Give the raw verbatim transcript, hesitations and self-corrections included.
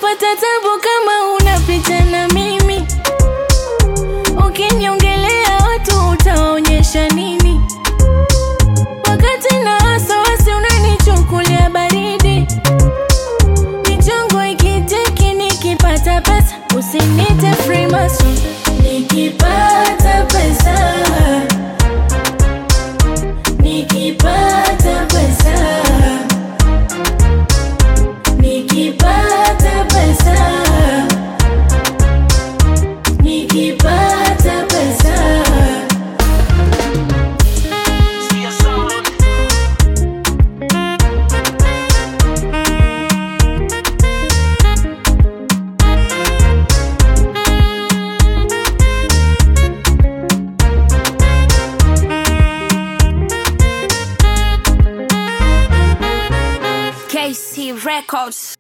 utapata tabu kama unapita na mimi. Ukiniongelea watu utaonyesha nini? Wakati na wasiwasi unanichukulia baridi. Michongo ikitiki nikipata pesa, usinite Freemason. Nikipata pesa, nikipata pesa, nikipata pesa, nikipata pesa. K C Records.